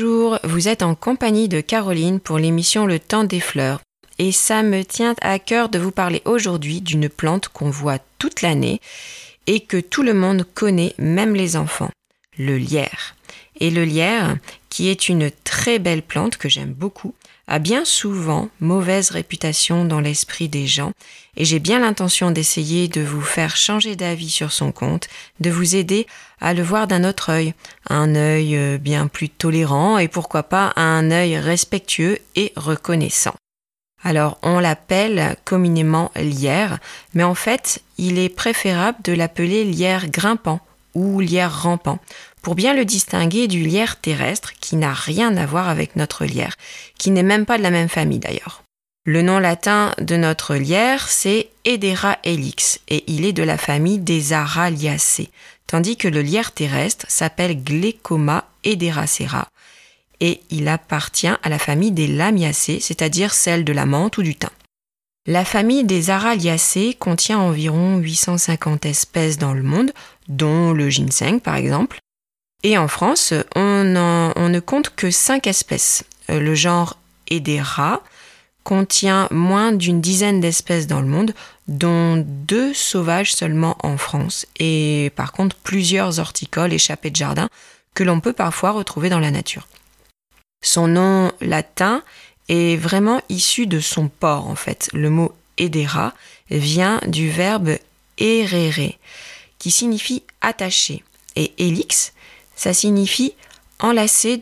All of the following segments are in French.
Bonjour, vous êtes en compagnie de Caroline pour l'émission Le Temps des Fleurs. Et ça me tient à cœur de vous parler aujourd'hui d'une plante qu'on voit toute l'année et que tout le monde connaît, même les enfants, le lierre. Et le lierre, qui est une très belle plante que j'aime beaucoup, a bien souvent mauvaise réputation dans l'esprit des gens et j'ai bien l'intention d'essayer de vous faire changer d'avis sur son compte, de vous aider à le voir d'un autre œil, un œil bien plus tolérant et pourquoi pas un œil respectueux et reconnaissant. Alors on l'appelle communément lierre, mais en fait il est préférable de l'appeler lierre grimpant ou lierre rampant, pour bien le distinguer du lierre terrestre qui n'a rien à voir avec notre lierre, qui n'est même pas de la même famille d'ailleurs. Le nom latin de notre lierre, c'est Hedera helix et il est de la famille des Araliacées, tandis que le lierre terrestre s'appelle Glechoma hederacea et il appartient à la famille des Lamiacées, c'est-à-dire celle de la menthe ou du thym. La famille des Araliacées contient environ 850 espèces dans le monde, dont le ginseng par exemple. Et en France, on ne compte que 5 espèces. Le genre Hedera contient moins d'une dizaine d'espèces dans le monde, dont 2 sauvages seulement en France, et par contre plusieurs horticoles échappés de jardin que l'on peut parfois retrouver dans la nature. Son nom latin est vraiment issu de son port en fait. Le mot Hedera vient du verbe herere, qui signifie attacher, et helix, ça signifie enlacer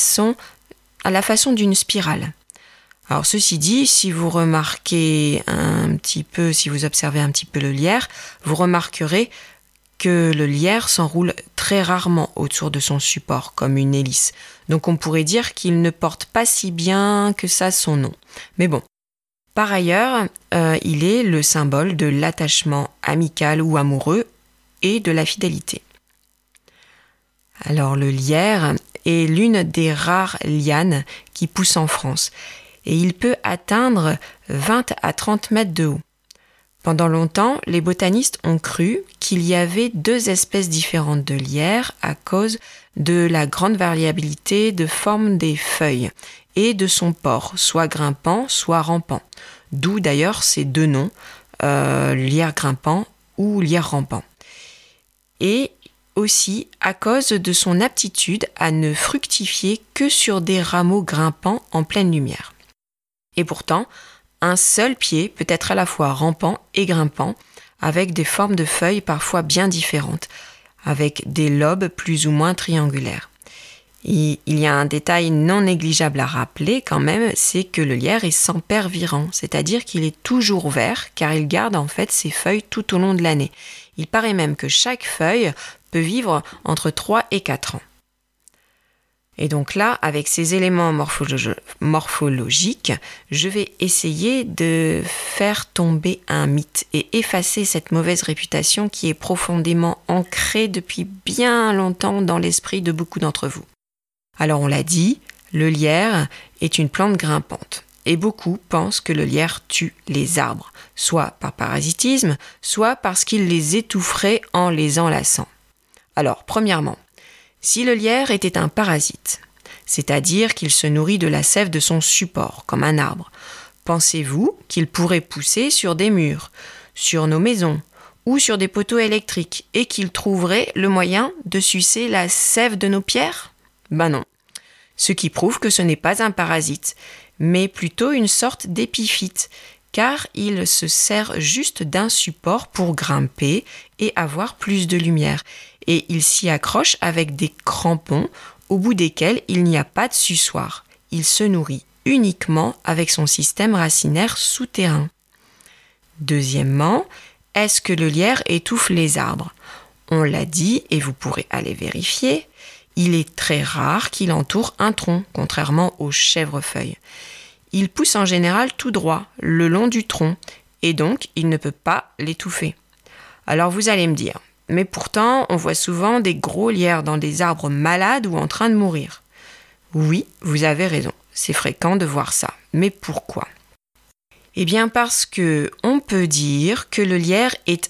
à la façon d'une spirale. Alors ceci dit, si vous observez un petit peu le lierre, vous remarquerez que le lierre s'enroule très rarement autour de son support, comme une hélice. Donc on pourrait dire qu'il ne porte pas si bien que ça son nom. Mais bon. Par ailleurs, il est le symbole de l'attachement amical ou amoureux et de la fidélité. Alors le lierre est l'une des rares lianes qui poussent en France et il peut atteindre 20 à 30 mètres de haut. Pendant longtemps, les botanistes ont cru qu'il y avait 2 espèces différentes de lierre à cause de la grande variabilité de forme des feuilles et de son port, soit grimpant, soit rampant. D'où d'ailleurs ces 2 noms, lierre grimpant ou lierre rampant. Et aussi à cause de son aptitude à ne fructifier que sur des rameaux grimpants en pleine lumière. Et pourtant, un seul pied peut être à la fois rampant et grimpant, avec des formes de feuilles parfois bien différentes, avec des lobes plus ou moins triangulaires. Et il y a un détail non négligeable à rappeler quand même, c'est que le lierre est sans pervirant, c'est-à-dire qu'il est toujours vert, car il garde en fait ses feuilles tout au long de l'année. Il paraît même que chaque feuille peut vivre entre 3 et 4 ans. Et donc là, avec ces éléments morphologiques, je vais essayer de faire tomber un mythe et effacer cette mauvaise réputation qui est profondément ancrée depuis bien longtemps dans l'esprit de beaucoup d'entre vous. Alors on l'a dit, le lierre est une plante grimpante et beaucoup pensent que le lierre tue les arbres, soit par parasitisme, soit parce qu'il les étoufferait en les enlaçant. Alors, premièrement, si le lierre était un parasite, c'est-à-dire qu'il se nourrit de la sève de son support, comme un arbre, pensez-vous qu'il pourrait pousser sur des murs, sur nos maisons ou sur des poteaux électriques et qu'il trouverait le moyen de sucer la sève de nos pierres ? Ben non. Ce qui prouve que ce n'est pas un parasite, mais plutôt une sorte d'épiphyte, car il se sert juste d'un support pour grimper et avoir plus de lumière. Et il s'y accroche avec des crampons au bout desquels il n'y a pas de suçoir. Il se nourrit uniquement avec son système racinaire souterrain. Deuxièmement, est-ce que le lierre étouffe les arbres ? On l'a dit et vous pourrez aller vérifier, il est très rare qu'il entoure un tronc, contrairement aux chèvrefeuilles. Il pousse en général tout droit, le long du tronc, et donc il ne peut pas l'étouffer. Alors vous allez me dire, mais pourtant on voit souvent des gros lierres dans des arbres malades ou en train de mourir. Oui, vous avez raison, c'est fréquent de voir ça. Mais pourquoi ? Eh bien parce que on peut dire que le lierre est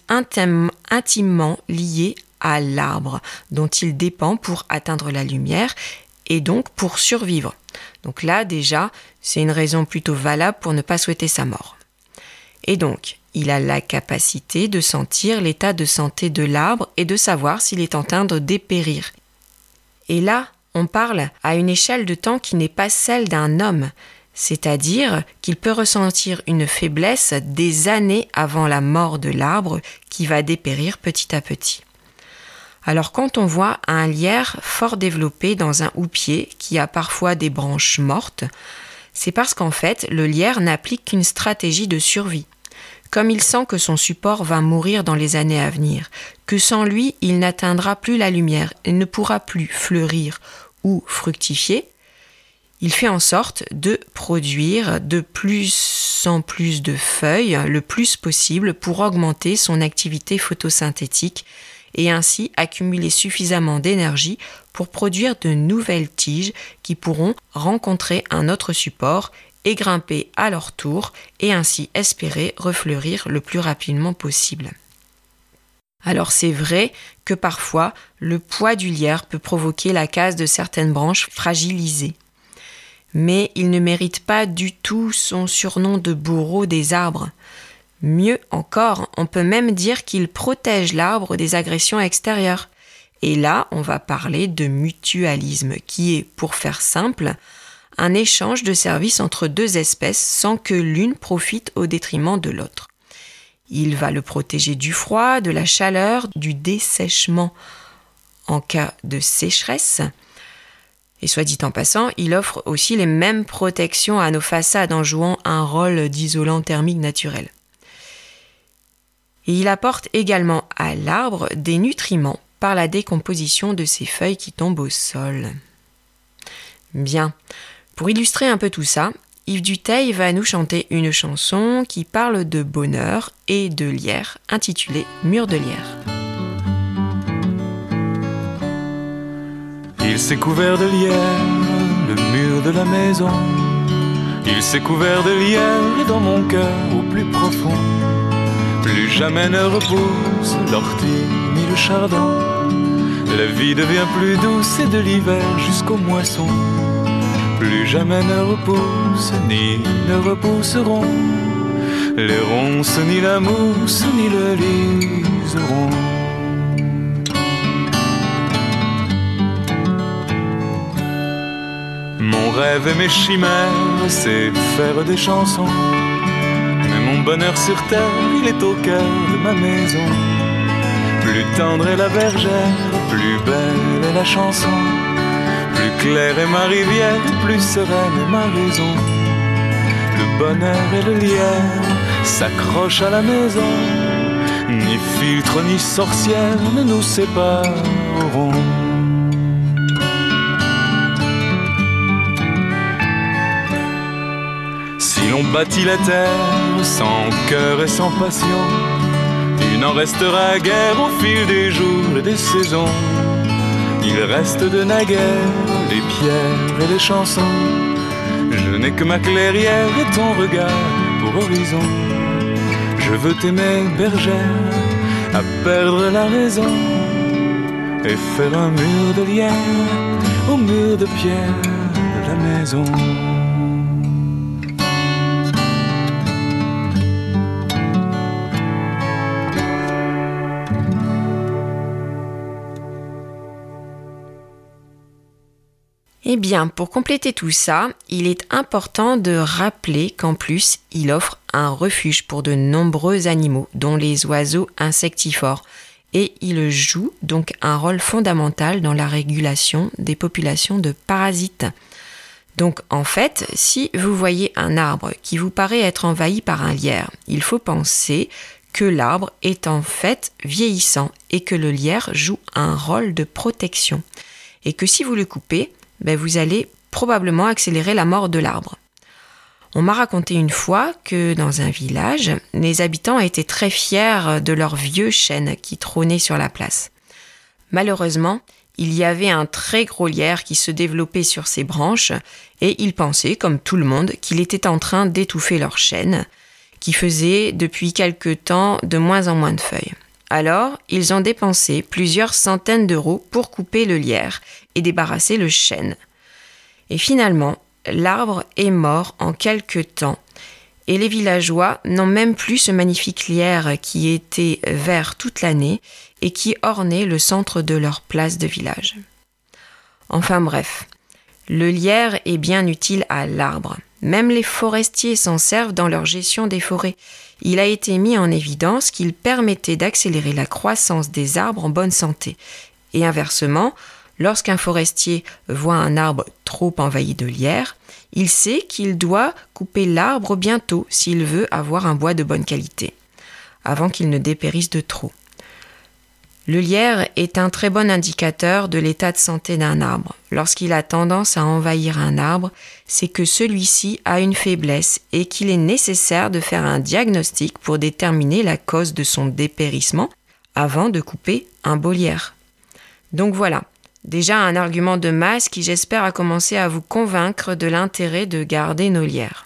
intimement lié à l'arbre dont il dépend pour atteindre la lumière et donc pour survivre. Donc là, déjà, c'est une raison plutôt valable pour ne pas souhaiter sa mort. Et donc, il a la capacité de sentir l'état de santé de l'arbre et de savoir s'il est en train de dépérir. Et là, on parle à une échelle de temps qui n'est pas celle d'un homme, c'est-à-dire qu'il peut ressentir une faiblesse des années avant la mort de l'arbre qui va dépérir petit à petit. Alors quand on voit un lierre fort développé dans un houppier qui a parfois des branches mortes, c'est parce qu'en fait le lierre n'applique qu'une stratégie de survie. Comme il sent que son support va mourir dans les années à venir, que sans lui il n'atteindra plus la lumière et ne pourra plus fleurir ou fructifier, il fait en sorte de produire de plus en plus de feuilles le plus possible pour augmenter son activité photosynthétique et ainsi accumuler suffisamment d'énergie pour produire de nouvelles tiges qui pourront rencontrer un autre support et grimper à leur tour et ainsi espérer refleurir le plus rapidement possible. Alors c'est vrai que parfois le poids du lierre peut provoquer la casse de certaines branches fragilisées. Mais il ne mérite pas du tout son surnom de bourreau des arbres. Mieux encore, on peut même dire qu'il protège l'arbre des agressions extérieures. Et là, on va parler de mutualisme, qui est, pour faire simple, un échange de services entre deux espèces sans que l'une profite au détriment de l'autre. Il va le protéger du froid, de la chaleur, du dessèchement en cas de sécheresse. Et soit dit en passant, il offre aussi les mêmes protections à nos façades en jouant un rôle d'isolant thermique naturel. Et il apporte également à l'arbre des nutriments par la décomposition de ses feuilles qui tombent au sol. Bien, pour illustrer un peu tout ça, Yves Dutheil va nous chanter une chanson qui parle de bonheur et de lierre, intitulée « Mur de lierre ». Il s'est couvert de lierre, le mur de la maison. Il s'est couvert de lierre et dans mon cœur au plus profond, plus jamais ne repousse l'ortie ni le chardon. La vie devient plus douce et de l'hiver jusqu'aux moissons, plus jamais ne repousse ni ne repousseront les ronces, ni la mousse, ni le liseron. Mon rêve et mes chimères, c'est de faire des chansons. Mais mon bonheur sur terre, il est au cœur de ma maison. Plus tendre est la bergère, plus belle est la chanson. Plus claire est ma rivière, plus sereine est ma raison. Le bonheur et le lierre s'accrochent à la maison. Ni filtre ni sorcière ne nous sépareront. Si l'on bâtit la terre sans cœur et sans passion, il n'en restera guère au fil des jours et des saisons. Il reste de naguère les pierres et les chansons. Je n'ai que ma clairière et ton regard pour horizon. Je veux t'aimer bergère, à perdre la raison, et faire un mur de lierre au mur de pierre de la maison. Eh bien, pour compléter tout ça, il est important de rappeler qu'en plus, il offre un refuge pour de nombreux animaux, dont les oiseaux insectivores, et il joue donc un rôle fondamental dans la régulation des populations de parasites. Donc en fait, si vous voyez un arbre qui vous paraît être envahi par un lierre, il faut penser que l'arbre est en fait vieillissant et que le lierre joue un rôle de protection. Et que si vous le coupez, vous allez probablement accélérer la mort de l'arbre. On m'a raconté une fois que dans un village, les habitants étaient très fiers de leur vieux chêne qui trônait sur la place. Malheureusement, il y avait un très gros lierre qui se développait sur ses branches et ils pensaient, comme tout le monde, qu'il était en train d'étouffer leur chêne, qui faisait depuis quelque temps de moins en moins de feuilles. Alors, ils ont dépensé plusieurs centaines d'euros pour couper le lierre et débarrasser le chêne. Et finalement, l'arbre est mort en quelque temps et les villageois n'ont même plus ce magnifique lierre qui était vert toute l'année et qui ornait le centre de leur place de village. Enfin bref, le lierre est bien utile à l'arbre. Même les forestiers s'en servent dans leur gestion des forêts. Il a été mis en évidence qu'il permettait d'accélérer la croissance des arbres en bonne santé. Et inversement, lorsqu'un forestier voit un arbre trop envahi de lierre, il sait qu'il doit couper l'arbre bientôt s'il veut avoir un bois de bonne qualité, avant qu'il ne dépérisse de trop. Le lierre est un très bon indicateur de l'état de santé d'un arbre. Lorsqu'il a tendance à envahir un arbre, c'est que celui-ci a une faiblesse et qu'il est nécessaire de faire un diagnostic pour déterminer la cause de son dépérissement avant de couper un beau lierre. Donc voilà, déjà un argument de masse qui j'espère a commencé à vous convaincre de l'intérêt de garder nos lierres.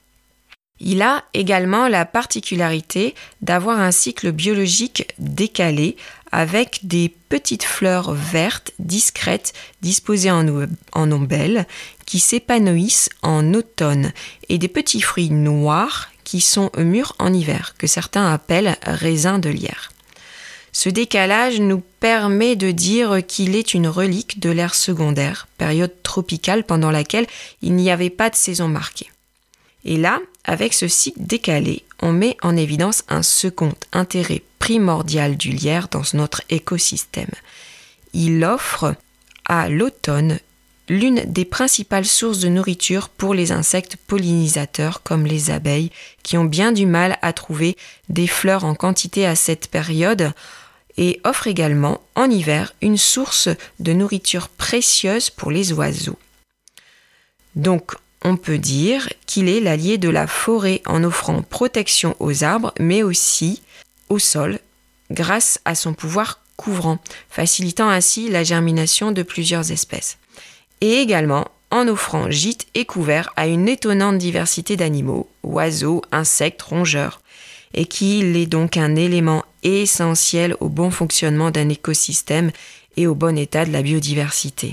Il a également la particularité d'avoir un cycle biologique décalé avec des petites fleurs vertes discrètes disposées en ombelles qui s'épanouissent en automne et des petits fruits noirs qui sont mûrs en hiver, que certains appellent raisins de lierre. Ce décalage nous permet de dire qu'il est une relique de l'ère secondaire, période tropicale pendant laquelle il n'y avait pas de saison marquée. Et là, avec ce cycle décalé, on met en évidence un second intérêt primordial du lierre dans notre écosystème. Il offre à l'automne l'une des principales sources de nourriture pour les insectes pollinisateurs comme les abeilles qui ont bien du mal à trouver des fleurs en quantité à cette période et offre également en hiver une source de nourriture précieuse pour les oiseaux. Donc, on peut dire qu'il est l'allié de la forêt en offrant protection aux arbres, mais aussi au sol, grâce à son pouvoir couvrant, facilitant ainsi la germination de plusieurs espèces. Et également en offrant gîte et couvert à une étonnante diversité d'animaux, oiseaux, insectes, rongeurs, et qu'il est donc un élément essentiel au bon fonctionnement d'un écosystème et au bon état de la biodiversité.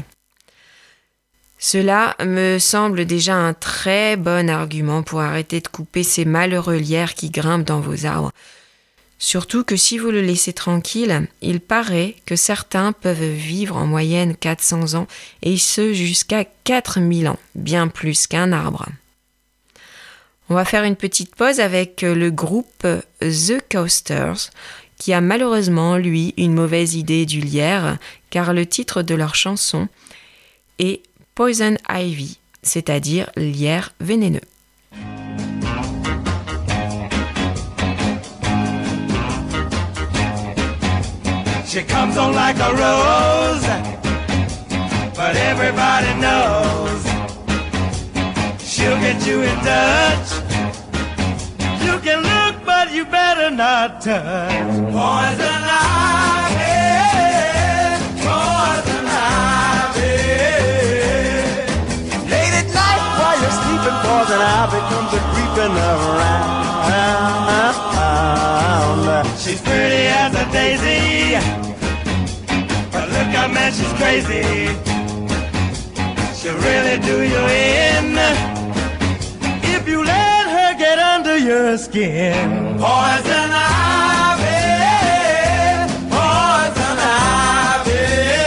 Cela me semble déjà un très bon argument pour arrêter de couper ces malheureux lierres qui grimpent dans vos arbres. Surtout que si vous le laissez tranquille, il paraît que certains peuvent vivre en moyenne 400 ans et ce jusqu'à 4000 ans, bien plus qu'un arbre. On va faire une petite pause avec le groupe The Coasters qui a malheureusement, lui, une mauvaise idée du lierre car le titre de leur chanson est Poison Ivy, c'est-à-dire lierre vénéneux. She comes on like a rose, but everybody knows she'll get you in touch. You can look, but you better not touch. Poison ivy, poison ivy. Late at night while you're sleeping, poison ivy comes a creeping around. She's pretty as a daisy, but look out, man, she's crazy. She'll really do you in if you let her get under your skin. Poison ivy, poison ivy.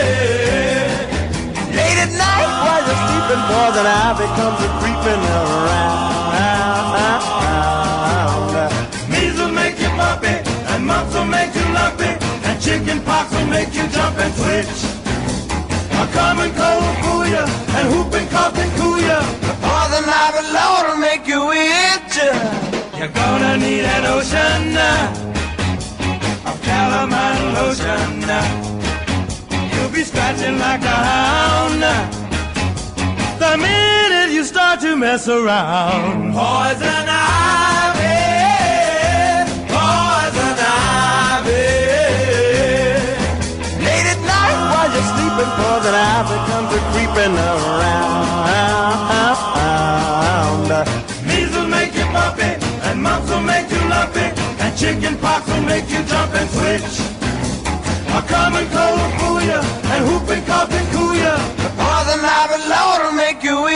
Late at night while you're sleeping, poison ivy comes a creeping around. Measles make you puppy, and mumps will make you lumpy, and chicken pox will make you jump and twitch. A common cold will fool ya, and whooping cough can cool ya. The poison ivy Lord will make you itch. You're gonna need an ocean of calamine lotion. You'll be scratching like a hound the minute you start to mess around. Poison ivy, poison ivy. Late at night while you're sleeping, poison ivy comes a creeping around. Measles make you puppy, and mumps will make you lumpy, and chicken pox will make you jump and switch. A common cold will fool ya, and whooping cough can cool ya. The poison ivy Lord will make you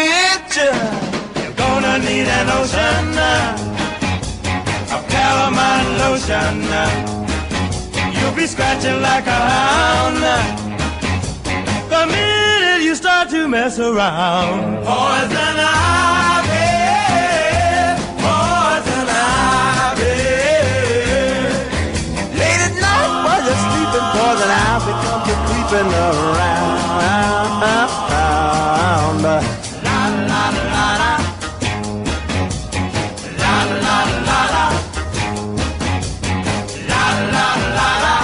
lotion, of calamine lotion. You'll be scratching like a hound the minute you start to mess around. Poison ivy, poison ivy. Late at night while you're sleeping, poison ivy comes to creeping around. La la la la, la la la la, la la la la.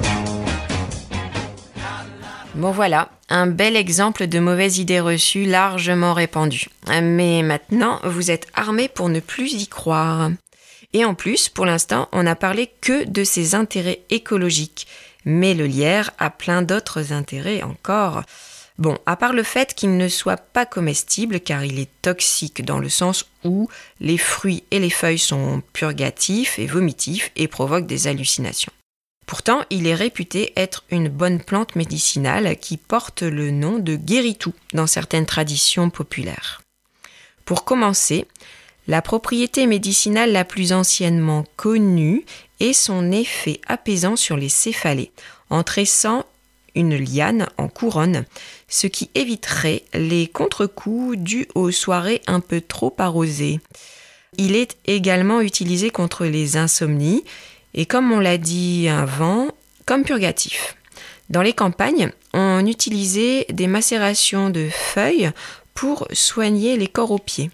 Bon voilà, un bel exemple de mauvaise idée reçue largement répandue. Mais maintenant, vous êtes armés pour ne plus y croire. Et en plus, pour l'instant, on n'a parlé que de ses intérêts écologiques. Mais le lierre a plein d'autres intérêts encore. Bon, à part le fait qu'il ne soit pas comestible car il est toxique dans le sens où les fruits et les feuilles sont purgatifs et vomitifs et provoquent des hallucinations. Pourtant, il est réputé être une bonne plante médicinale qui porte le nom de guérit-tout dans certaines traditions populaires. Pour commencer, la propriété médicinale la plus anciennement connue est son effet apaisant sur les céphalées, en tressant une liane en couronne, ce qui éviterait les contre-coups dus aux soirées un peu trop arrosées. Il est également utilisé contre les insomnies et, comme on l'a dit avant, comme purgatif. Dans les campagnes, on utilisait des macérations de feuilles pour soigner les corps aux pieds.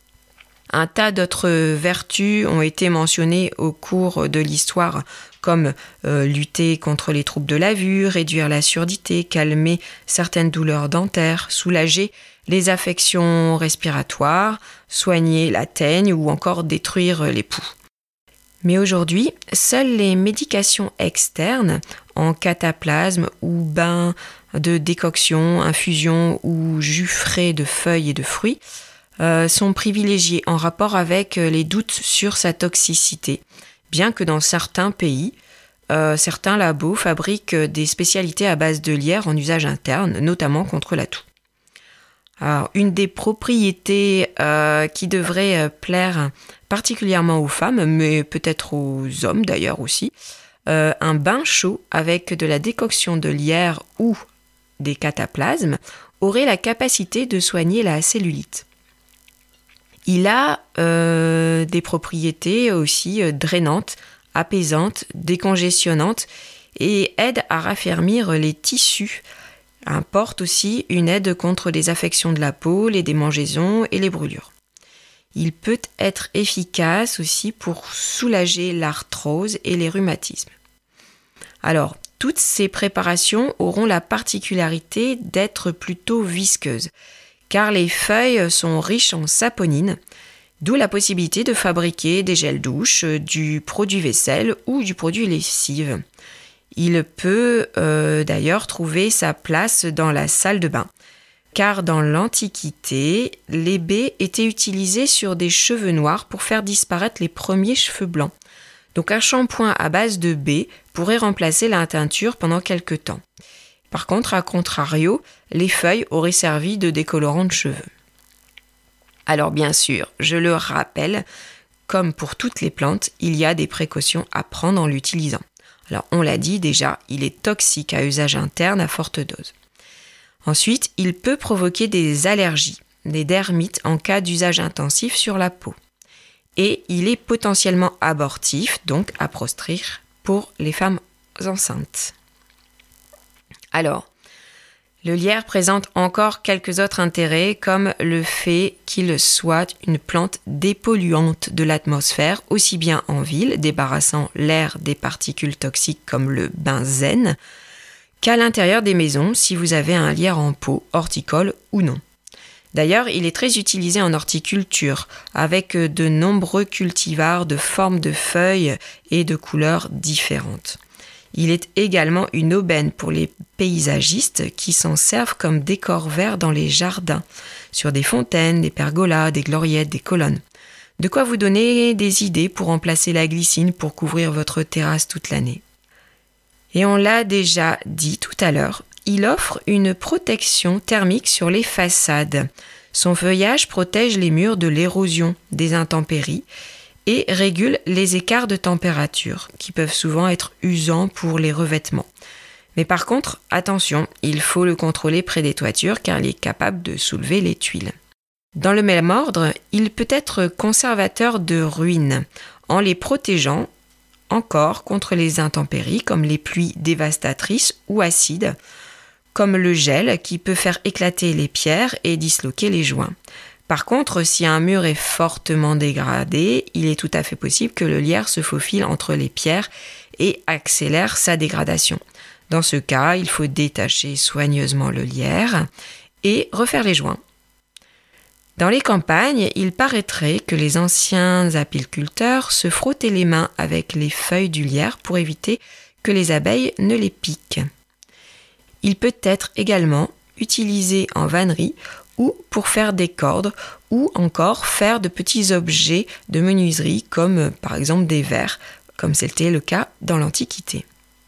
Un tas d'autres vertus ont été mentionnées au cours de l'histoire, comme lutter contre les troubles de la vue, réduire la surdité, calmer certaines douleurs dentaires, soulager les affections respiratoires, soigner la teigne ou encore détruire les poux. Mais aujourd'hui, seules les médications externes, en cataplasme ou bain de décoction, infusion ou jus frais de feuilles et de fruits, sont privilégiés en rapport avec les doutes sur sa toxicité, bien que dans certains pays, certains labos fabriquent des spécialités à base de lierre en usage interne, notamment contre la toux. Alors, une des propriétés qui devrait plaire particulièrement aux femmes, mais peut-être aux hommes d'ailleurs aussi, un bain chaud avec de la décoction de lierre ou des cataplasmes aurait la capacité de soigner la cellulite. Il a des propriétés aussi drainantes, apaisantes, décongestionnantes et aide à raffermir les tissus. Apporte aussi une aide contre les affections de la peau, les démangeaisons et les brûlures. Il peut être efficace aussi pour soulager l'arthrose et les rhumatismes. Alors, toutes ces préparations auront la particularité d'être plutôt visqueuses, car les feuilles sont riches en saponine, d'où la possibilité de fabriquer des gels douche, du produit vaisselle ou du produit lessive. Il peut d'ailleurs trouver sa place dans la salle de bain, car dans l'Antiquité, les baies étaient utilisées sur des cheveux noirs pour faire disparaître les premiers cheveux blancs. Donc un shampoing à base de baies pourrait remplacer la teinture pendant quelque temps. Par contre, à contrario, les feuilles auraient servi de décolorant de cheveux. Alors bien sûr, je le rappelle, comme pour toutes les plantes, il y a des précautions à prendre en l'utilisant. Alors on l'a dit déjà, il est toxique à usage interne à forte dose. Ensuite, il peut provoquer des allergies, des dermites en cas d'usage intensif sur la peau. Et il est potentiellement abortif, donc à proscrire pour les femmes enceintes. Alors, le lierre présente encore quelques autres intérêts, comme le fait qu'il soit une plante dépolluante de l'atmosphère, aussi bien en ville, débarrassant l'air des particules toxiques comme le benzène, qu'à l'intérieur des maisons, si vous avez un lierre en pot, horticole ou non. D'ailleurs, il est très utilisé en horticulture, avec de nombreux cultivars de formes de feuilles et de couleurs différentes. Il est également une aubaine pour les paysagistes qui s'en servent comme décor vert dans les jardins, sur des fontaines, des pergolas, des gloriettes, des colonnes. De quoi vous donner des idées pour remplacer la glycine pour couvrir votre terrasse toute l'année. Et on l'a déjà dit tout à l'heure, il offre une protection thermique sur les façades. Son feuillage protège les murs de l'érosion, des intempéries et régule les écarts de température qui peuvent souvent être usants pour les revêtements. Mais par contre, attention, il faut le contrôler près des toitures car il est capable de soulever les tuiles. Dans le même ordre, il peut être conservateur de ruines en les protégeant encore contre les intempéries comme les pluies dévastatrices ou acides, comme le gel qui peut faire éclater les pierres et disloquer les joints. Par contre, si un mur est fortement dégradé, il est tout à fait possible que le lierre se faufile entre les pierres et accélère sa dégradation. Dans ce cas, il faut détacher soigneusement le lierre et refaire les joints. Dans les campagnes, il paraîtrait que les anciens apiculteurs se frottaient les mains avec les feuilles du lierre pour éviter que les abeilles ne les piquent. Il peut être également utilisé en vannerie ou pour faire des cordes ou encore faire de petits objets de menuiserie comme par exemple des verres, comme c'était le cas dans l'Antiquité.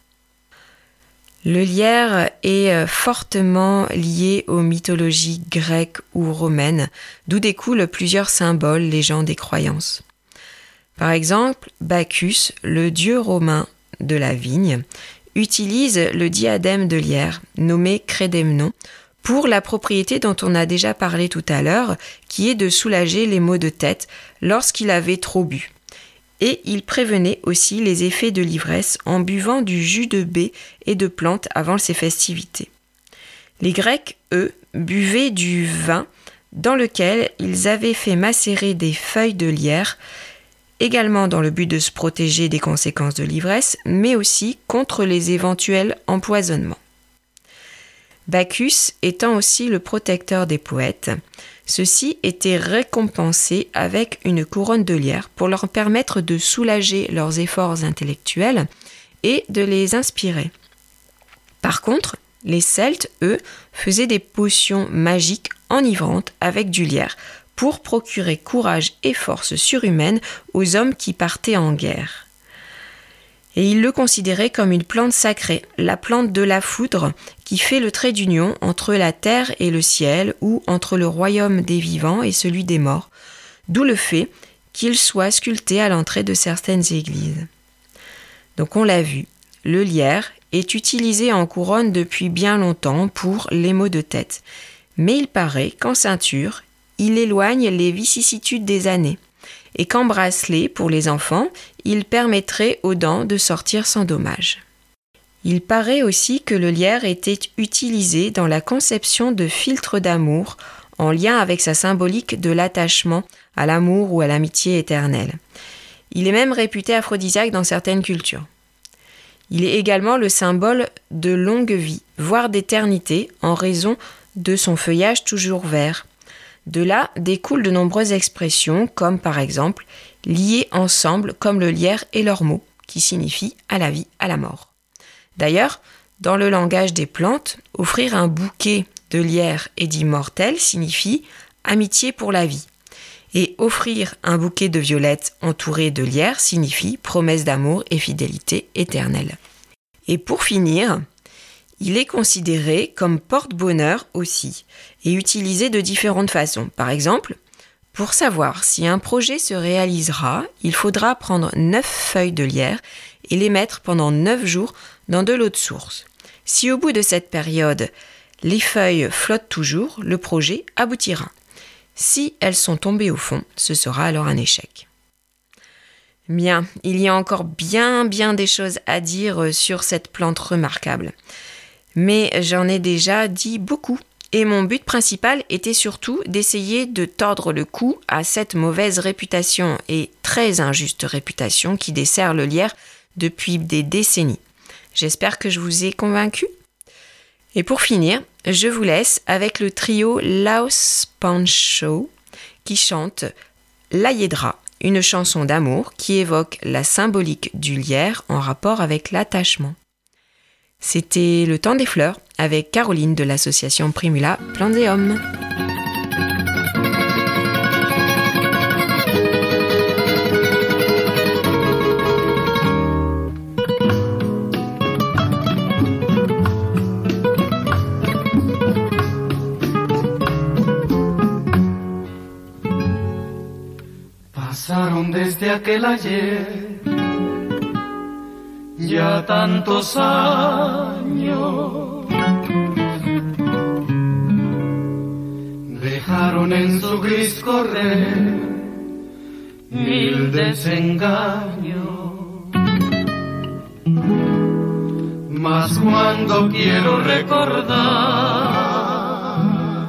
Le lierre est fortement lié aux mythologies grecques ou romaines, d'où découlent plusieurs symboles, légendes et croyances. Par exemple, Bacchus, le dieu romain de la vigne, utilise le diadème de lierre, nommé crédemnon, pour la propriété dont on a déjà parlé tout à l'heure, qui est de soulager les maux de tête lorsqu'il avait trop bu. Et il prévenait aussi les effets de l'ivresse en buvant du jus de baies et de plantes avant ces festivités. Les Grecs, eux, buvaient du vin dans lequel ils avaient fait macérer des feuilles de lierre, également dans le but de se protéger des conséquences de l'ivresse, mais aussi contre les éventuels empoisonnements. Bacchus étant aussi le protecteur des poètes, ceux-ci étaient récompensés avec une couronne de lierre pour leur permettre de soulager leurs efforts intellectuels et de les inspirer. Par contre, les Celtes, eux, faisaient des potions magiques enivrantes avec du lierre pour procurer courage et force surhumaine aux hommes qui partaient en guerre. Et ils le considéraient comme une plante sacrée, la plante de la foudre, qui fait le trait d'union entre la terre et le ciel, ou entre le royaume des vivants et celui des morts, d'où le fait qu'il soit sculpté à l'entrée de certaines églises. Donc on l'a vu, le lierre est utilisé en couronne depuis bien longtemps pour les maux de tête, mais il paraît qu'en ceinture, il éloigne les vicissitudes des années, et qu'en bracelet, pour les enfants, il permettrait aux dents de sortir sans dommage. Il paraît aussi que le lierre était utilisé dans la conception de filtres d'amour, en lien avec sa symbolique de l'attachement à l'amour ou à l'amitié éternelle. Il est même réputé aphrodisiaque dans certaines cultures. Il est également le symbole de longue vie, voire d'éternité, en raison de son feuillage toujours vert. De là découlent de nombreuses expressions, comme par exemple « liés ensemble comme le lierre et leurs mots », qui signifie « à la vie, à la mort ». D'ailleurs, dans le langage des plantes, offrir un bouquet de lierre et d'immortel signifie « amitié pour la vie ». Et offrir un bouquet de violettes entouré de lierre signifie « promesse d'amour et fidélité éternelle ». Et pour finir, il est considéré comme porte-bonheur aussi et utilisé de différentes façons. Par exemple, pour savoir si un projet se réalisera, il faudra prendre 9 feuilles de lierre et les mettre pendant 9 jours dans de l'eau de source. Si au bout de cette période, les feuilles flottent toujours, le projet aboutira. Si elles sont tombées au fond, ce sera alors un échec. Bien, il y a encore bien des choses à dire sur cette plante remarquable. Mais j'en ai déjà dit beaucoup. Et mon but principal était surtout d'essayer de tordre le cou à cette mauvaise réputation et très injuste réputation qui dessert le lierre depuis des décennies. J'espère que je vous ai convaincu. Et pour finir, je vous laisse avec le trio Laos Pancho qui chante La Hiédra, une chanson d'amour qui évoque la symbolique du lierre en rapport avec l'attachement. C'était Le Temps des Fleurs avec Caroline de l'association Primula Plantes et Hommes. Pasaron desde aquel ayer ya tantos años, dejaron en su gris correr mil desengaños, mas cuando quiero recordar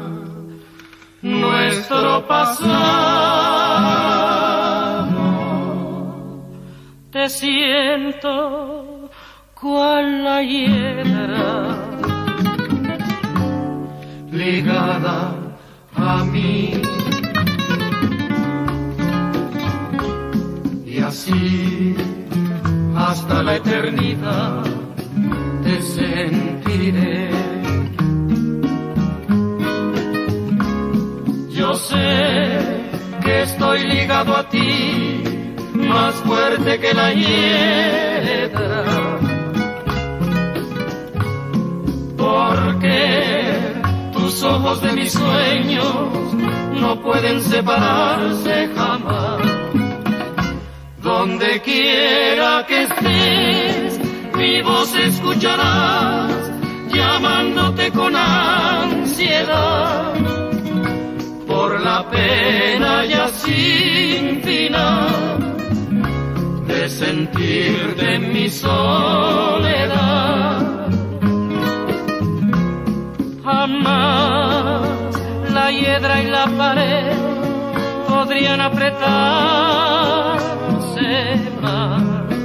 nuestro pasado, te siento cual la hiedra ligada a mí, y así hasta la eternidad te sentiré. Yo sé que estoy ligado a ti, más fuerte que la hiedra, porque tus ojos de mis sueños no pueden separarse jamás. Donde quiera que estés, mi voz escucharás, llamándote con ansiedad, por la pena ya sin final de sentirte en mi soledad. Jamás la hiedra y la pared podrían apretarse más.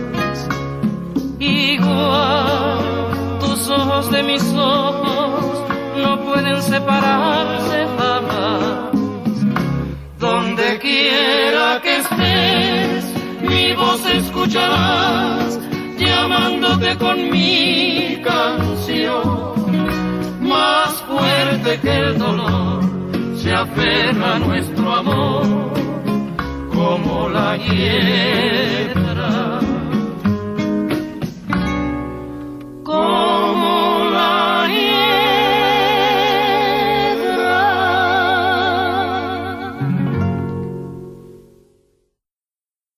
Igual tus ojos de mis ojos no pueden separarse jamás. Donde quiera que estés, mi voz escucharás, llamándote con mi canción. Más fuerte que el dolor se aferra a nuestro amor, como la hiedra